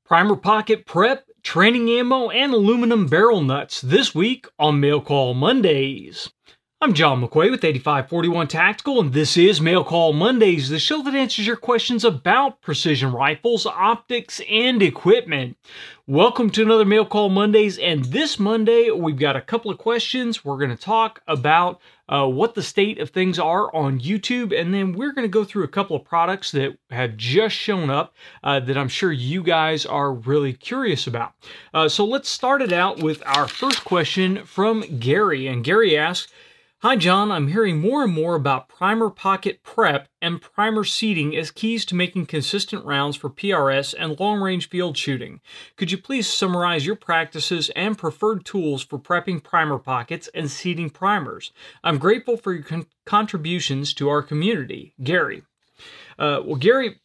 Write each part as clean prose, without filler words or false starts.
Primer pocket prep, training ammo, and aluminum barrel nuts this week on Mail Call Mondays. I'm John McQuay with 8541 Tactical, and this is Mail Call Mondays, the show that answers your questions about precision rifles, optics, and equipment. Welcome to another Mail Call Mondays, and this Monday we've got a couple of questions. We're going to talk about what the state of things are on YouTube, and then we're going to go through a couple of products that have just shown up that I'm sure you guys are really curious about. So let's start it out with our first question from Gary, and Gary asks, "Hi John, I'm hearing more and more about primer pocket prep and primer seating as keys to making consistent rounds for PRS and long-range field shooting. Could you please summarize your practices and preferred tools for prepping primer pockets and seating primers? I'm grateful for your contributions to our community." Gary. Well, Gary,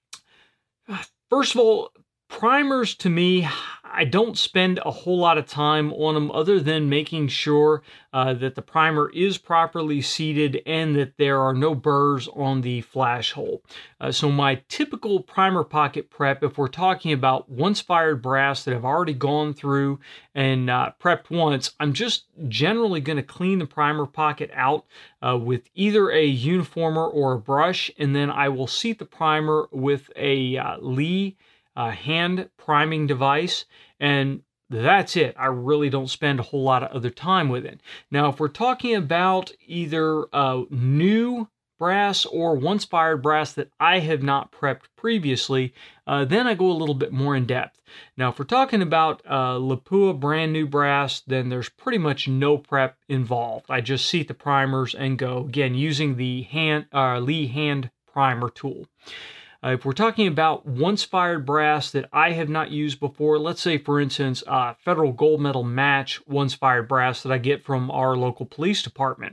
first of all, primers to me, I don't spend a whole lot of time on them other than making sure that the primer is properly seated and that there are no burrs on the flash hole. So my typical primer pocket prep, if we're talking about once fired brass that have already gone through and prepped once, I'm just generally going to clean the primer pocket out with either a uniformer or a brush, and then I will seat the primer with a Lee hand priming device, and that's it. I really don't spend a whole lot of other time with it. Now, if we're talking about either new brass or once fired brass that I have not prepped previously, then I go a little bit more in depth. Now, if we're talking about Lapua brand new brass, then there's pretty much no prep involved. I just seat the primers and go, again, using the Lee hand primer tool. If we're talking about once fired brass that I have not used before, let's say, for instance, Federal Gold Medal Match once fired brass that I get from our local police department.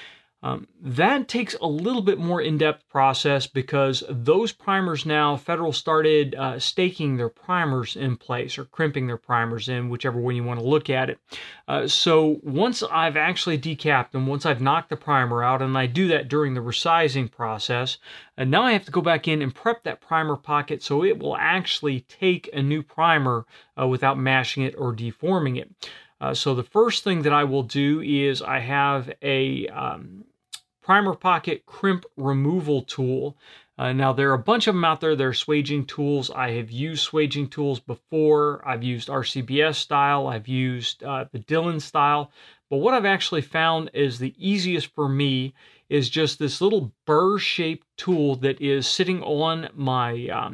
That takes a little bit more in-depth process because those primers now, Federal started staking their primers in place or crimping their primers in, whichever way you want to look at it. So once I've actually decapped them, once I've knocked the primer out, and I do that during the resizing process, and now I have to go back in and prep that primer pocket so it will actually take a new primer without mashing it or deforming it. So the first thing that I will do is I have a primer pocket crimp removal tool. Now there are a bunch of them out there. There are swaging tools. I have used swaging tools before. I've used RCBS style. I've used the Dillon style. But what I've actually found is the easiest for me is just this little burr-shaped tool that is sitting on my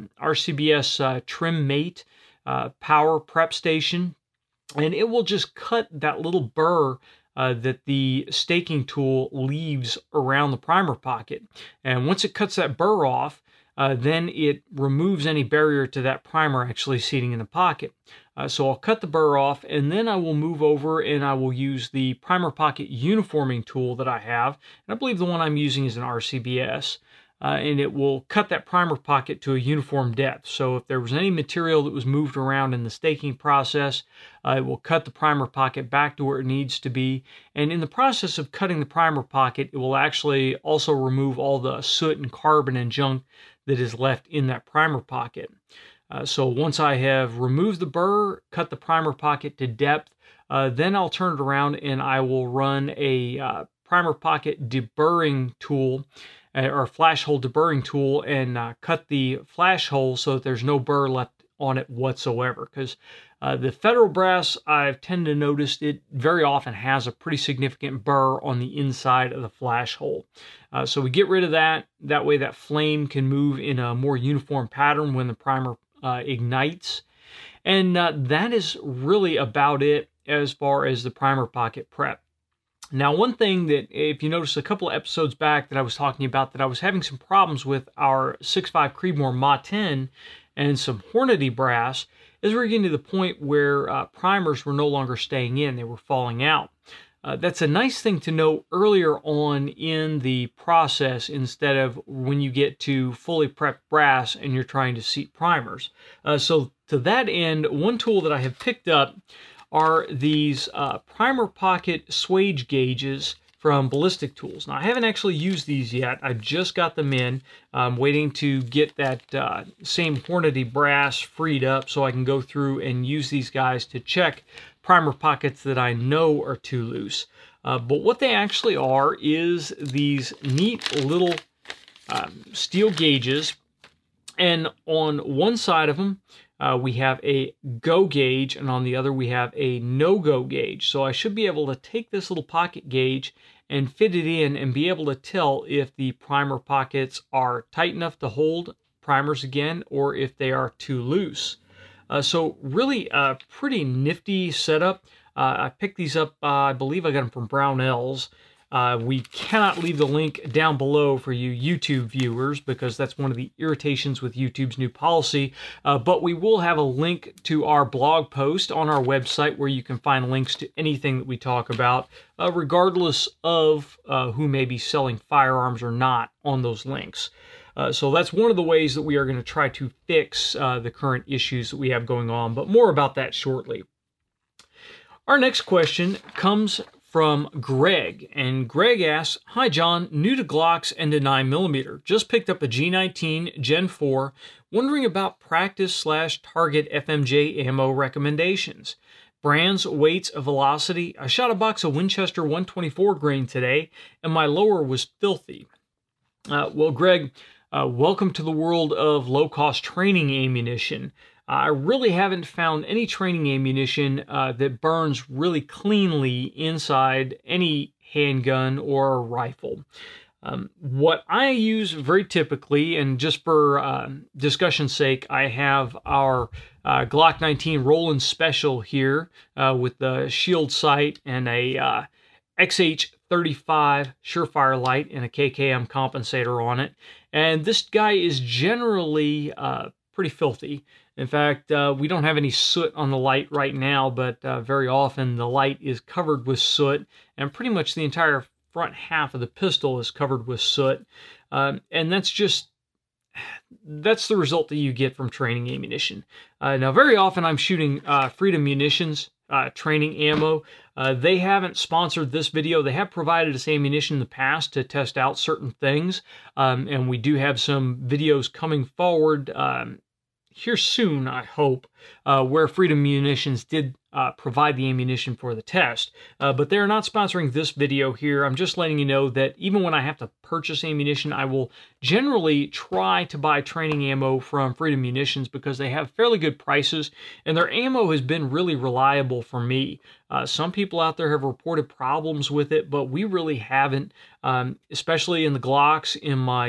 RCBS Trim Mate power prep station. And it will just cut that little burr that the staking tool leaves around the primer pocket. And once it cuts that burr off, then it removes any barrier to that primer actually seating in the pocket. So I'll cut the burr off, and then I will move over and I will use the primer pocket uniforming tool that I have. And I believe the one I'm using is an RCBS. And it will cut that primer pocket to a uniform depth. So if there was any material that was moved around in the staking process, it will cut the primer pocket back to where it needs to be. And in the process of cutting the primer pocket, it will actually also remove all the soot and carbon and junk that is left in that primer pocket. So once I have removed the burr, cut the primer pocket to depth, then I'll turn it around and I will run a primer pocket deburring tool or flash hole deburring tool and cut the flash hole so that there's no burr left on it whatsoever. Because the Federal brass, I've tended to notice it very often has a pretty significant burr on the inside of the flash hole. So we get rid of that. That way that flame can move in a more uniform pattern when the primer ignites. And that is really about it as far as the primer pocket prep. Now, one thing that, if you notice a couple of episodes back that I was talking about, that I was having some problems with our 6.5 Creedmoor Ma 10 and some Hornady brass, is we're getting to the point where primers were no longer staying in, they were falling out. That's a nice thing to know earlier on in the process instead of when you get to fully prepped brass and you're trying to seat primers. So to that end, one tool that I have picked up are these primer pocket swage gauges from Ballistic Tools. Now, I haven't actually used these yet. I just got them in. I'm waiting to get that same Hornady brass freed up so I can go through and use these guys to check primer pockets that I know are too loose. But what they actually are is these neat little steel gauges. And on one side of them, we have a go gauge, and on the other we have a no-go gauge. So I should be able to take this little pocket gauge and fit it in and be able to tell if the primer pockets are tight enough to hold primers again or if they are too loose. So really a pretty nifty setup. I picked these up, I believe I got them from Brownells. We cannot leave the link down below for you YouTube viewers because that's one of the irritations with YouTube's new policy. But we will have a link to our blog post on our website where you can find links to anything that we talk about, regardless of who may be selling firearms or not on those links. So that's one of the ways that we are going to try to fix the current issues that we have going on, but more about that shortly. Our next question comes from Greg, and Greg asks, "Hi John, new to Glocks and to 9mm. Just picked up a G19 Gen 4, wondering about practice/target FMJ ammo recommendations. Brands, weights, velocity. I shot a box of Winchester 124 grain today, and my lower was filthy." Well, Greg, welcome to the world of low-cost training ammunition. I really haven't found any training ammunition that burns really cleanly inside any handgun or rifle. What I use very typically, and just for discussion's sake, I have our Glock 19 Roland Special here with the shield sight and a XH35 Surefire light and a KKM compensator on it. And this guy is generally pretty filthy. In fact, we don't have any soot on the light right now, but very often the light is covered with soot, and pretty much the entire front half of the pistol is covered with soot. And that's the result that you get from training ammunition. Now, very often I'm shooting Freedom Munitions training ammo. They haven't sponsored this video. They have provided us ammunition in the past to test out certain things, and we do have some videos coming forward here soon, I hope, where Freedom Munitions did provide the ammunition for the test. But they're not sponsoring this video here. I'm just letting you know that even when I have to purchase ammunition, I will generally try to buy training ammo from Freedom Munitions because they have fairly good prices, and their ammo has been really reliable for me. Some people out there have reported problems with it, but we really haven't, especially in the Glocks. In my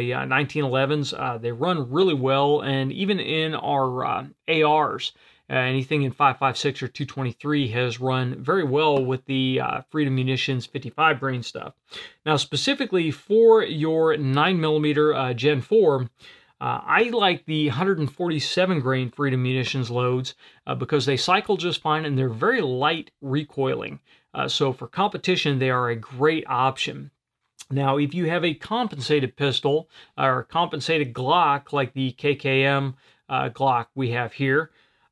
1911s, they run really well, and even in our ARs, anything in 5.56 or 223 has run very well with the Freedom Munitions 55 grain stuff. Now, specifically for your 9mm Gen 4, I like the 147 grain Freedom Munitions loads because they cycle just fine and they're very light recoiling. So for competition, they are a great option. Now, if you have a compensated pistol or a compensated Glock like the KKM Glock we have here,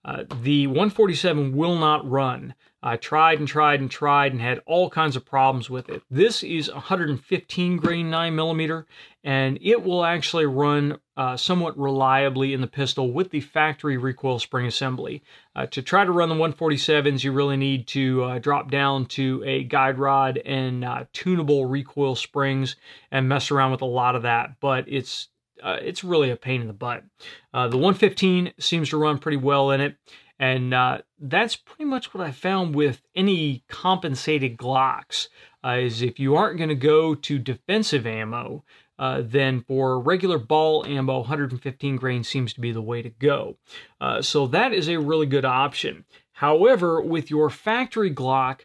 the 147 will not run. I tried and tried and tried and had all kinds of problems with it. This is 115 grain 9mm, and it will actually run somewhat reliably in the pistol with the factory recoil spring assembly. To try to run the 147s, you really need to drop down to a guide rod and tunable recoil springs and mess around with a lot of that, but it's really a pain in the butt. The 115 seems to run pretty well in it, and that's pretty much what I found with any compensated Glocks, is if you aren't going to go to defensive ammo, then for regular ball ammo, 115 grain seems to be the way to go. So that is a really good option. However, with your factory Glock,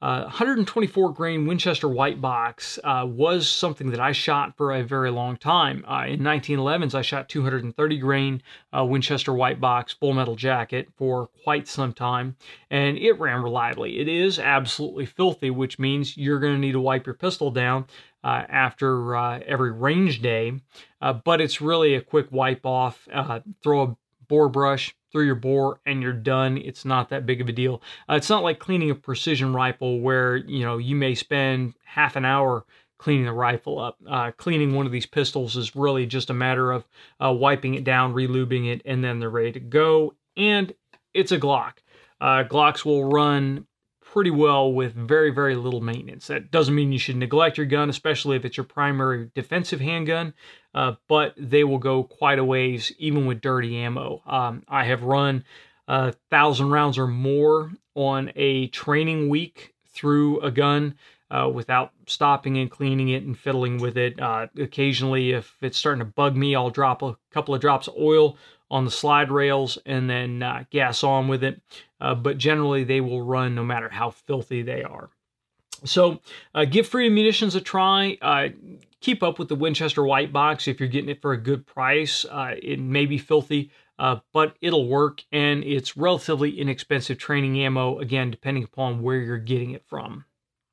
124 grain Winchester white box was something that I shot for a very long time. In 1911s, I shot 230 grain Winchester white box full metal jacket for quite some time, and it ran reliably. It is absolutely filthy, which means you're going to need to wipe your pistol down after every range day, but it's really a quick wipe off. Throw a bore brush through your bore and you're done. It's not that big of a deal. It's not like cleaning a precision rifle where, you may spend half an hour cleaning the rifle up. Cleaning one of these pistols is really just a matter of wiping it down, relubing it, and then they're ready to go. And it's a Glock. Glocks will run pretty well with very, very little maintenance. That doesn't mean you should neglect your gun, especially if it's your primary defensive handgun, but they will go quite a ways even with dirty ammo. I have run 1,000 rounds or more on a training week through a gun without stopping and cleaning it and fiddling with it. Occasionally, if it's starting to bug me, I'll drop a couple of drops of oil on the slide rails and then gas on with it. But generally, they will run no matter how filthy they are. So give Freedom Munitions a try. Keep up with the Winchester White Box if you're getting it for a good price. It may be filthy, but it'll work, and it's relatively inexpensive training ammo, again, depending upon where you're getting it from.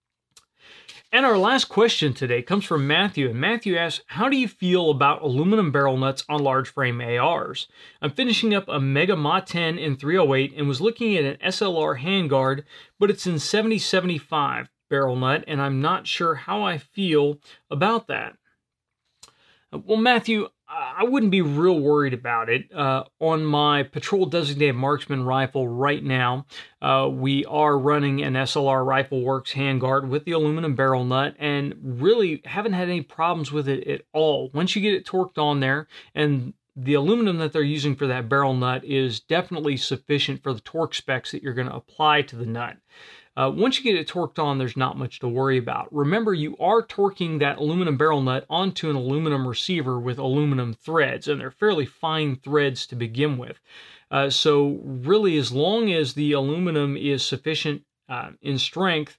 And our last question today comes from Matthew, and Matthew asks, how do you feel about aluminum barrel nuts on large frame ARs? I'm finishing up a Mega Ma 10 in 308 and was looking at an SLR handguard, but it's in 70-75 barrel nut, and I'm not sure how I feel about that. Well, Matthew, I wouldn't be real worried about it. On my Patrol Designated Marksman rifle right now, we are running an SLR Rifle Works handguard with the aluminum barrel nut and really haven't had any problems with it at all. Once you get it torqued on there, and the aluminum that they're using for that barrel nut is definitely sufficient for the torque specs that you're going to apply to the nut. Once you get it torqued on, there's not much to worry about. Remember, you are torquing that aluminum barrel nut onto an aluminum receiver with aluminum threads, and they're fairly fine threads to begin with. So really, as long as the aluminum is sufficient in strength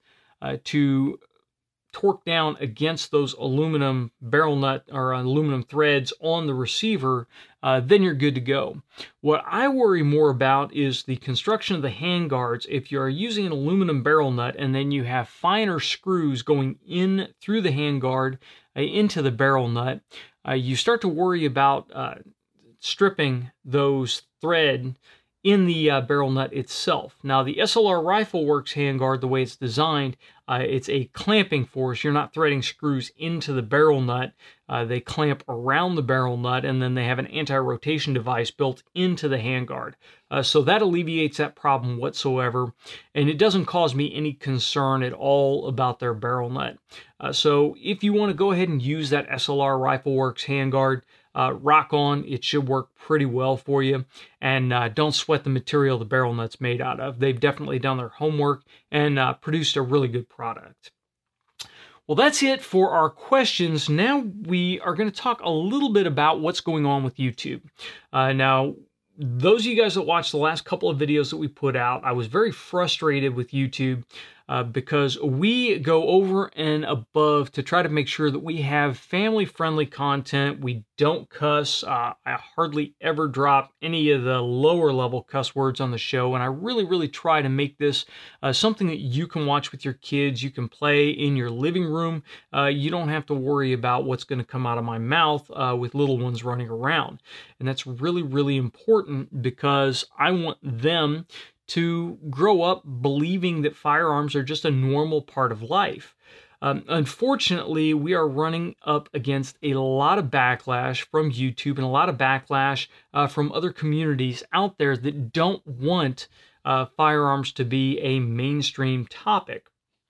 to torque down against those aluminum barrel nut or aluminum threads on the receiver, then you're good to go. What I worry more about is the construction of the handguards. If you're using an aluminum barrel nut and then you have finer screws going in through the handguard into the barrel nut, you start to worry about stripping those thread in the barrel nut itself. Now, the SLR Rifle Works handguard, the way it's designed, it's a clamping force. You're not threading screws into the barrel nut. They clamp around the barrel nut, and then they have an anti-rotation device built into the handguard. So that alleviates that problem whatsoever, and it doesn't cause me any concern at all about their barrel nut. So if you want to go ahead and use that SLR Rifle Works handguard, rock on. It should work pretty well for you, and don't sweat the material the barrel nut's made out of. They've definitely done their homework and produced a really good product. Well, that's it for our questions. Now we are going to talk a little bit about what's going on with YouTube. Now, those of you guys that watched the last couple of videos that we put out, I was very frustrated with YouTube because we go over and above to try to make sure that we have family-friendly content. We don't cuss. I hardly ever drop any of the lower-level cuss words on the show, and I really, really try to make this something that you can watch with your kids. You can play in your living room. You don't have to worry about what's going to come out of my mouth with little ones running around. And that's really, really important because I want them to grow up believing that firearms are just a normal part of life. Unfortunately, we are running up against a lot of backlash from YouTube and a lot of backlash from other communities out there that don't want firearms to be a mainstream topic.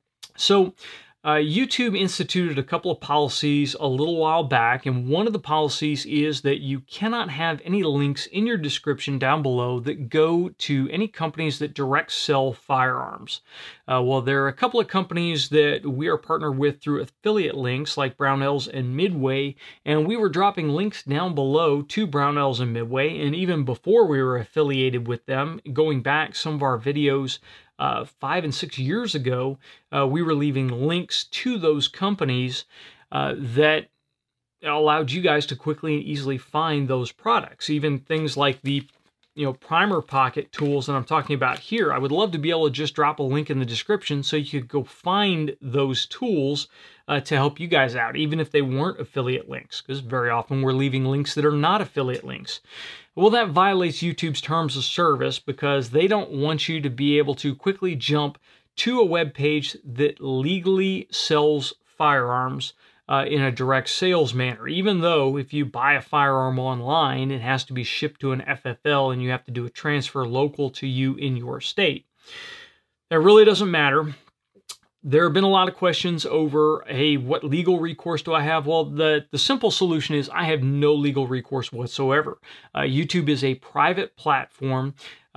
So YouTube instituted a couple of policies a little while back, and one of the policies is that you cannot have any links in your description down below that go to any companies that direct sell firearms. Well, there are a couple of companies that we are partnered with through affiliate links like Brownells and Midway, and we were dropping links down below to Brownells and Midway, and even before we were affiliated with them, going back some of our videos 5 and 6 years ago, we were leaving links to those companies that allowed you guys to quickly and easily find those products. Even things like the primer pocket tools that I'm talking about here, I would love to be able to just drop a link in the description so you could go find those tools to help you guys out, even if they weren't affiliate links, because very often we're leaving links that are not affiliate links. Well, that violates YouTube's terms of service because they don't want you to be able to quickly jump to a web page that legally sells firearms in a direct sales manner, even though if you buy a firearm online, it has to be shipped to an FFL and you have to do a transfer local to you in your state. That really doesn't matter. There have been a lot of questions over, hey, what legal recourse do I have? Well, the simple solution is I have no legal recourse whatsoever. YouTube is a private platform.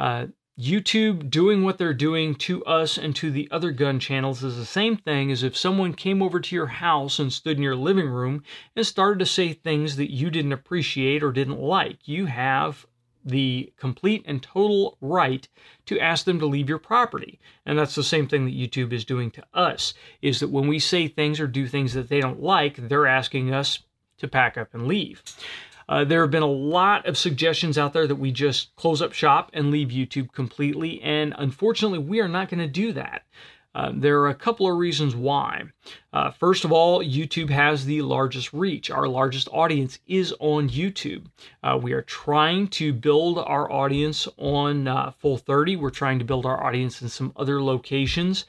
YouTube doing what they're doing to us and to the other gun channels is the same thing as if someone came over to your house and stood in your living room and started to say things that you didn't appreciate or didn't like. You have the complete and total right to ask them to leave your property. And that's the same thing that YouTube is doing to us, is that when we say things or do things that they don't like, they're asking us to pack up and leave. There have been a lot of suggestions out there that we just close up shop and leave YouTube completely, and unfortunately, we are not going to do that. There are a couple of reasons why. First of all, YouTube has the largest reach. Our largest audience is on YouTube. We are trying to build our audience on Full30. We're trying to build our audience in some other locations.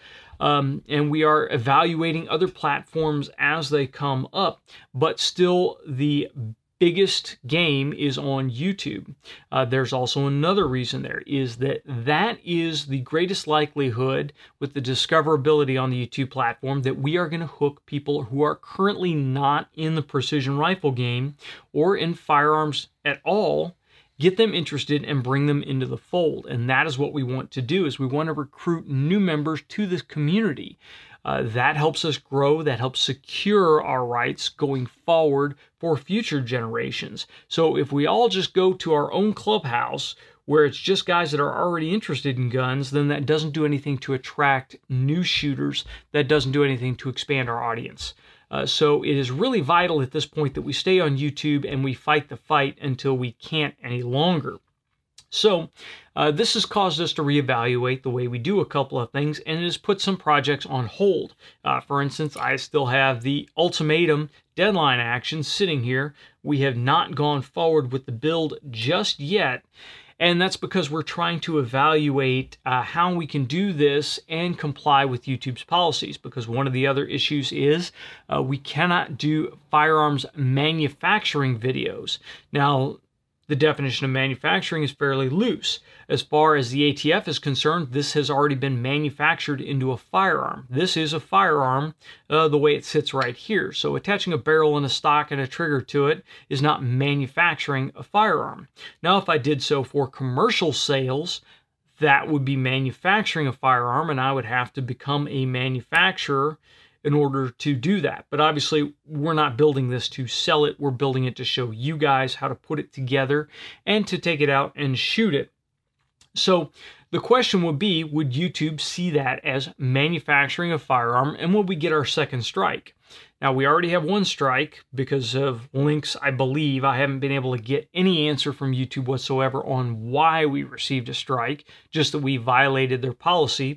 And we are evaluating other platforms as they come up. But still, the biggest game is on YouTube. There's also another reason there, is that is the greatest likelihood with the discoverability on the YouTube platform that we are going to hook people who are currently not in the precision rifle game or in firearms at all, get them interested and bring them into the fold. And that is what we want to do, is we want to recruit new members to this community. That helps us grow, that helps secure our rights going forward for future generations. So if we all just go to our own clubhouse where it's just guys that are already interested in guns, then that doesn't do anything to attract new shooters. That doesn't do anything to expand our audience. So it is really vital at this point that we stay on YouTube and we fight the fight until we can't any longer. So this has caused us to reevaluate the way we do a couple of things, and it has put some projects on hold. For instance, I still have the Ultimatum deadline action sitting here. We have not gone forward with the build just yet, and that's because we're trying to evaluate how we can do this and comply with YouTube's policies, because one of the other issues is we cannot do firearms manufacturing videos. Now, the definition of manufacturing is fairly loose. As far as the ATF is concerned, this has already been manufactured into a firearm. This is a firearm the way it sits right here. So attaching a barrel and a stock and a trigger to it is not manufacturing a firearm. Now, if I did so for commercial sales, that would be manufacturing a firearm, and I would have to become a manufacturer in order to do that. But obviously, we're not building this to sell it. We're building it to show you guys how to put it together and to take it out and shoot it. So the question would be, would YouTube see that as manufacturing a firearm, and would we get our second strike? Now, we already have one strike because of links, I believe. I haven't been able to get any answer from YouTube whatsoever on why we received a strike, just that we violated their policy.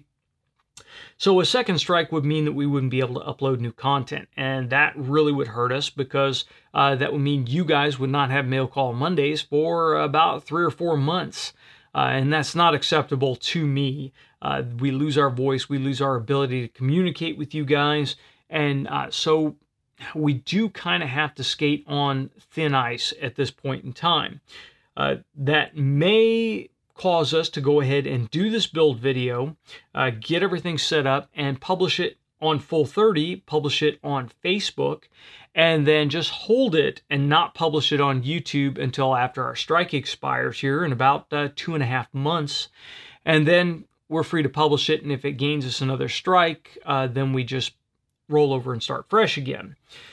So a second strike would mean that we wouldn't be able to upload new content, and that really would hurt us, because that would mean you guys would not have Mail Call Mondays for about 3 or 4 months, and that's not acceptable to me. We lose our voice, we lose our ability to communicate with you guys, and so we do kind of have to skate on thin ice at this point in time. That may cause us to go ahead and do this build video, get everything set up, and publish it on Full30, publish it on Facebook, and then just hold it and not publish it on YouTube until after our strike expires here in about 2.5 months. And then we're free to publish it, and if it gains us another strike, then we just roll over and start fresh again.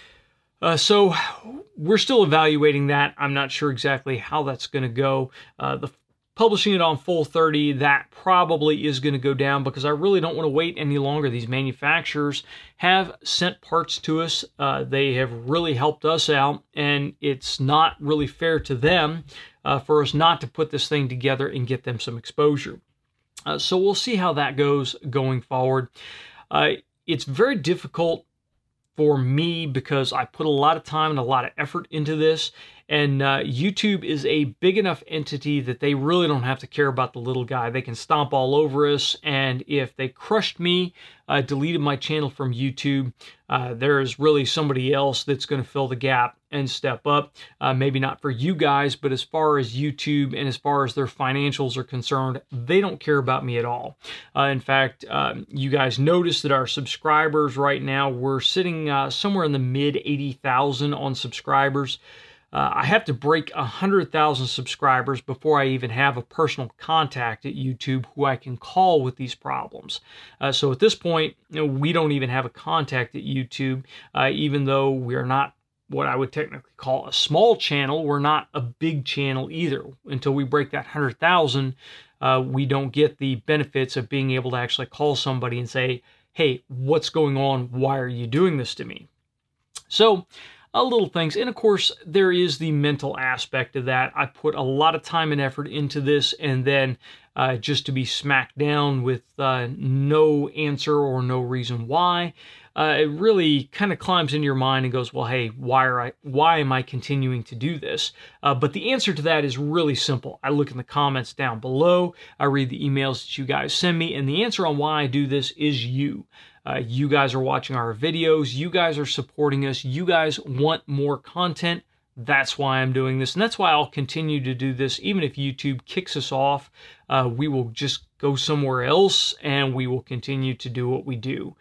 So we're still evaluating that. I'm not sure exactly how that's going to go. Publishing it on Full30, that probably is going to go down, because I really don't want to wait any longer. These manufacturers have sent parts to us. They have really helped us out, and it's not really fair to them for us not to put this thing together and get them some exposure. So we'll see how that goes going forward. It's very difficult for me because I put a lot of time and a lot of effort into this, and YouTube is a big enough entity that they really don't have to care about the little guy. They can stomp all over us, and if they crushed me, deleted my channel from YouTube, there's really somebody else that's going to fill the gap and step up. Maybe not for you guys, but as far as YouTube and as far as their financials are concerned, they don't care about me at all. In fact, you guys notice that our subscribers right now, we're sitting somewhere in the mid 80,000 on subscribers. I have to break 100,000 subscribers before I even have a personal contact at YouTube who I can call with these problems. So at this point, we don't even have a contact at YouTube, even though we're not what I would technically call a small channel. We're not a big channel either. Until we break that 100,000, we don't get the benefits of being able to actually call somebody and say, hey, what's going on? Why are you doing this to me? So, little things. And of course, there is the mental aspect of that. I put a lot of time and effort into this, and then just to be smacked down with no answer or no reason why, it really kind of climbs into your mind and goes, well, hey, why am I continuing to do this? But the answer to that is really simple. I look in the comments down below. I read the emails that you guys send me, and the answer on why I do this is you. You guys are watching our videos. You guys are supporting us. You guys want more content. That's why I'm doing this. And that's why I'll continue to do this. Even if YouTube kicks us off, we will just go somewhere else and we will continue to do what we do.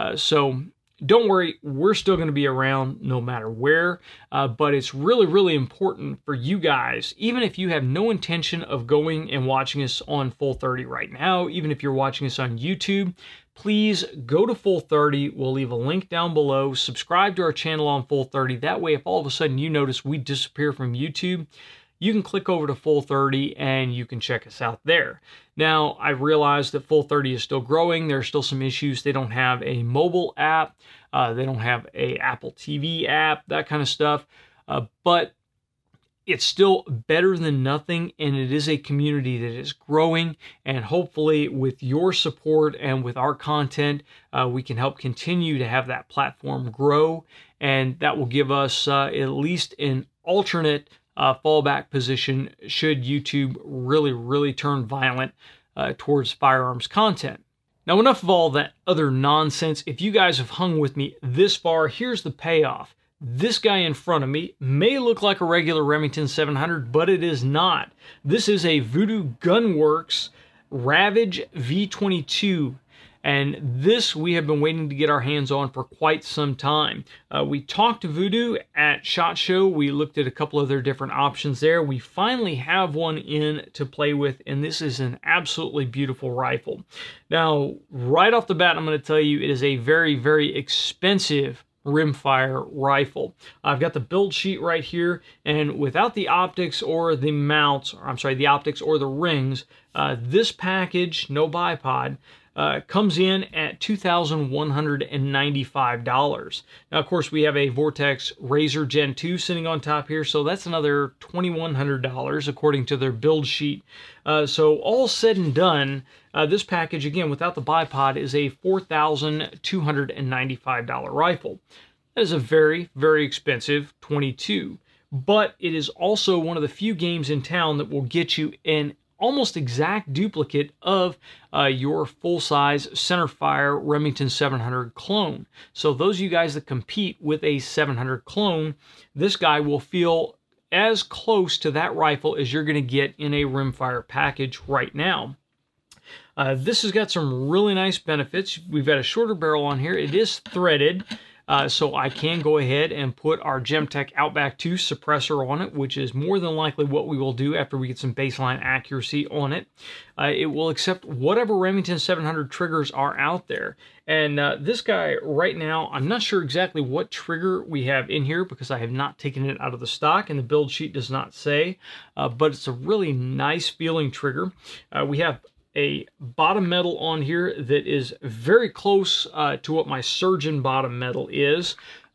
So don't worry, we're still going to be around no matter where, but it's really, really important for you guys, even if you have no intention of going and watching us on Full30 right now, even if you're watching us on YouTube, please go to Full30. We'll leave a link down below. Subscribe to our channel on Full30. That way, if all of a sudden you notice we disappear from YouTube, you can click over to Full30 and you can check us out there. Now, I realize that Full30 is still growing. There are still some issues. They don't have a mobile app. They don't have a Apple TV app, that kind of stuff. But it's still better than nothing, and it is a community that is growing, and hopefully with your support and with our content, we can help continue to have that platform grow, and that will give us at least an alternate fallback position should YouTube really, really turn violent towards firearms content. Now, enough of all that other nonsense. If you guys have hung with me this far, here's the payoff. This guy in front of me may look like a regular Remington 700, but it is not. This is a Voodoo Gun Works Ravage V22. And this we have been waiting to get our hands on for quite some time. We talked to Voodoo at SHOT Show. We looked at a couple of their different options there. We finally have one in to play with, and this is an absolutely beautiful rifle. Now, right off the bat, I'm going to tell you it is a very, very expensive rimfire rifle. I've got the build sheet right here, and without the optics or the mounts, or I'm sorry, the optics or the rings, this package, no bipod, comes in at $2,195. Now, of course, we have a Vortex Razor Gen 2 sitting on top here, so that's another $2,100 according to their build sheet. So all said and done, this package, again, without the bipod, is a $4,295 rifle. That is a very, very expensive 22, but it is also one of the few games in town that will get you an almost exact duplicate of your full-size centerfire Remington 700 clone. So those of you guys that compete with a 700 clone, this guy will feel as close to that rifle as you're going to get in a rimfire package right now. This has got some really nice benefits. We've got a shorter barrel on here. It is threaded. So I can go ahead and put our Gemtech Outback 2 suppressor on it, which is more than likely what we will do after we get some baseline accuracy on it. It will accept whatever Remington 700 triggers are out there. And this guy right now, I'm not sure exactly what trigger we have in here because I have not taken it out of the stock and the build sheet does not say, but it's a really nice feeling trigger. We have a bottom metal on here that is very close to what my Surgeon bottom metal is.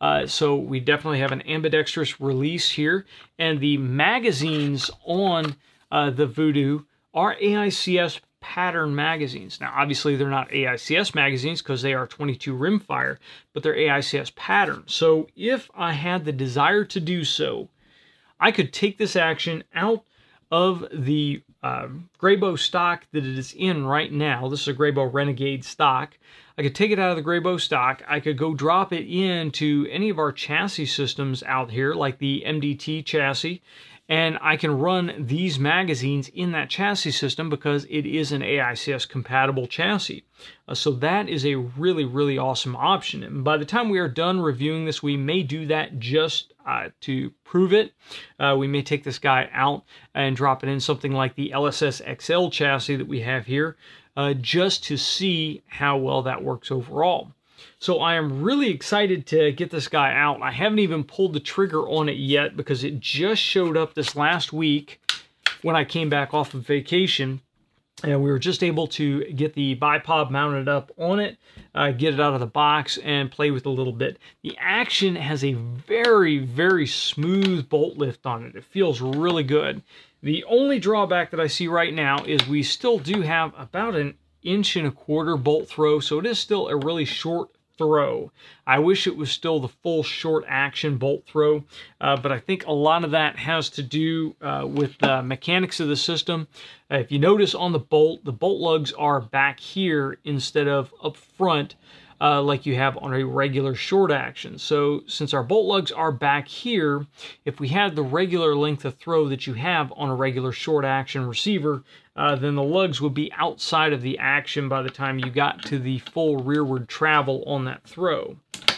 So we definitely have an ambidextrous release here. And the magazines on the Voodoo are AICS pattern magazines. Now, obviously, they're not AICS magazines because they are 22 rimfire, but they're AICS pattern. So if I had the desire to do so, I could take this action out of the Grayboe stock that it is in right now. This is a Grayboe Renegade stock. I could take it out of the Grayboe stock. I could go drop it into any of our chassis systems out here, like the MDT chassis, and I can run these magazines in that chassis system because it is an AICS compatible chassis. So that is a really, really awesome option. And by the time we are done reviewing this, we may do that just to prove it. We may take this guy out and drop it in something like the LSS XL chassis that we have here, just to see how well that works overall. So I am really excited to get this guy out. I haven't even pulled the trigger on it yet because it just showed up this last week when I came back off of vacation. And we were just able to get the bipod mounted up on it, get it out of the box, and play with it a little bit. The action has a very, very smooth bolt lift on it. It feels really good. The only drawback that I see right now is we still do have about 1.25 inch bolt throw, so it is still a really short throw. I wish it was still the full short action bolt throw, but I think a lot of that has to do with the mechanics of the system. If you notice on the bolt lugs are back here instead of up front, like you have on a regular short action. So since our bolt lugs are back here, if we had the regular length of throw that you have on a regular short action receiver, then the lugs would be outside of the action by the time you got to the full rearward travel on that throw.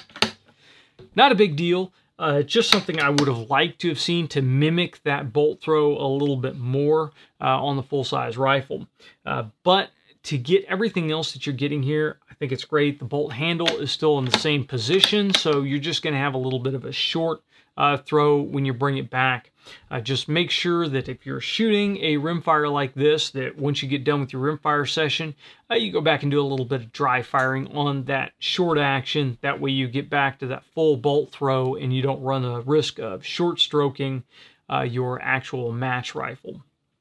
Not a big deal. Just something I would have liked to have seen to mimic that bolt throw a little bit more on the full-size rifle. But to get everything else that you're getting here, I think it's great. The bolt handle is still in the same position, so you're just going to have a little bit of a short throw when you bring it back. Just make sure that if you're shooting a rimfire like this, that once you get done with your rimfire session, you go back and do a little bit of dry firing on that short action. That way you get back to that full bolt throw and you don't run the risk of short stroking your actual match rifle.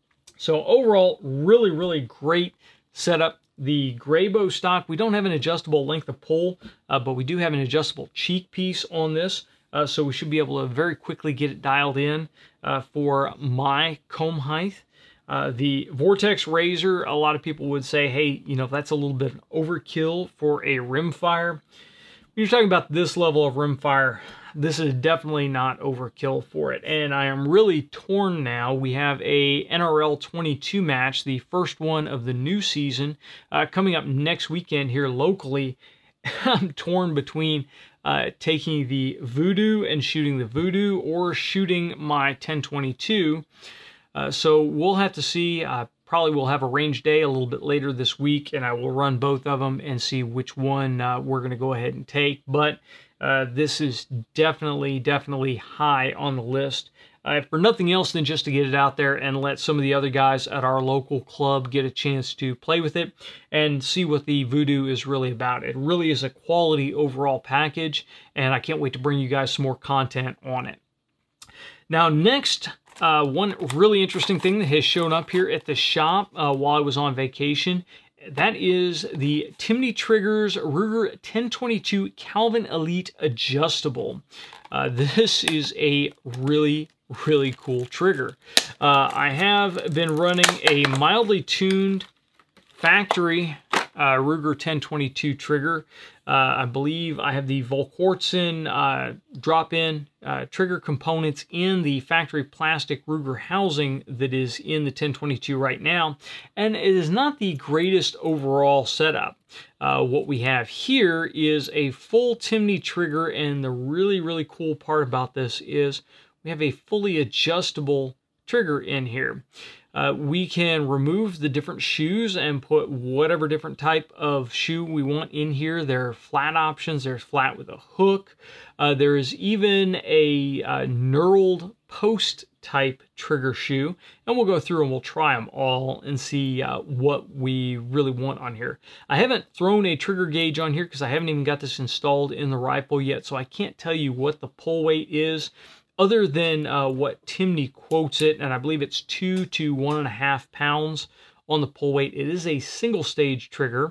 So overall, really, really great setup. The Grayboe stock, we don't have an adjustable length of pull, but we do have an adjustable cheek piece on this. So we should be able to very quickly get it dialed in for my comb height. The Vortex Razor, a lot of people would say, hey, you know, that's a little bit overkill for a rimfire. When you're talking about this level of rimfire, this is definitely not overkill for it. And I am really torn now. We have a NRL 22 match, the first one of the new season, coming up next weekend here locally. I'm torn between taking the Voodoo and shooting the Voodoo or shooting my 1022. So we'll have to see. Probably will have a range day a little bit later this week, and I will run both of them and see which one we're going to go ahead and take. But this is definitely high on the list. For nothing else than just to get it out there and let some of the other guys at our local club get a chance to play with it and see what the Voodoo is really about. It really is a quality overall package, and I can't wait to bring you guys some more content on it. Now, next, one really interesting thing that has shown up here at the shop while I was on vacation, that is the Timney Triggers Ruger 1022 Calvin Elite Adjustable. This is a really cool trigger. I have been running a mildly tuned factory Ruger 1022 trigger. I believe I have the Volquartsen drop-in trigger components in the factory plastic Ruger housing that is in the 1022 right now, and it is not the greatest overall setup. What we have here is a full Timney trigger, and the really cool part about this is we have a fully adjustable trigger in here. We can remove the different shoes and put whatever different type of shoe we want in here. There are flat options. There's flat with a hook. There is even a knurled post type trigger shoe, and we'll go through and we'll try them all and see what we really want on here. I haven't thrown a trigger gauge on here because I haven't even got this installed in the rifle yet, so I can't tell you what the pull weight is other than what Timney quotes it, and I believe it's 2 to 1.5 pounds on the pull weight. It is a single stage trigger,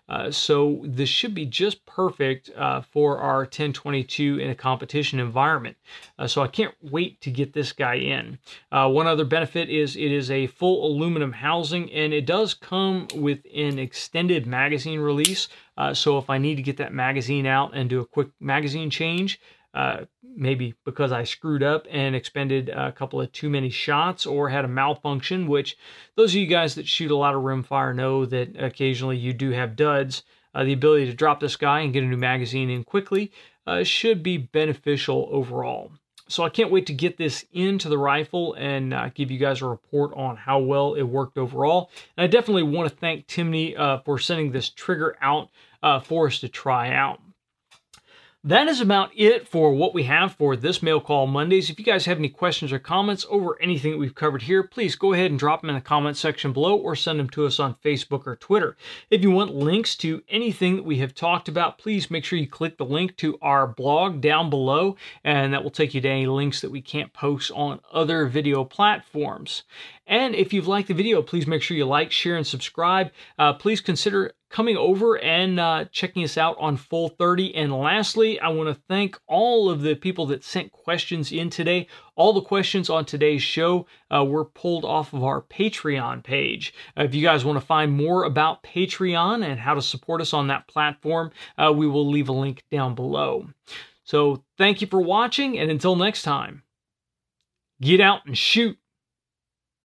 so this should be just perfect for our 1022 in a competition environment. So I can't wait to get this guy in. One other benefit is it is a full aluminum housing, and it does come with an extended magazine release. So if I need to get that magazine out and do a quick magazine change, maybe because I screwed up and expended a couple of too many shots or had a malfunction, which those of you guys that shoot a lot of rimfire know that occasionally you do have duds. The ability to drop this guy and get a new magazine in quickly should be beneficial overall. So I can't wait to get this into the rifle and give you guys a report on how well it worked overall. And I definitely want to thank Timney for sending this trigger out for us to try out. That is about it for what we have for this Mail Call Mondays. If you guys have any questions or comments over anything that we've covered here, please go ahead and drop them in the comment section below or send them to us on Facebook or Twitter. If you want links to anything that we have talked about, please make sure you click the link to our blog down below, and that will take you to any links that we can't post on other video platforms. And if you've liked the video, please make sure you like, share, and subscribe. Please consider coming over and checking us out on Full30. And lastly, I want to thank all of the people that sent questions in today. All the questions on today's show were pulled off of our Patreon page. If you guys want to find more about Patreon and how to support us on that platform, we will leave a link down below. So thank you for watching, and until next time, get out and shoot.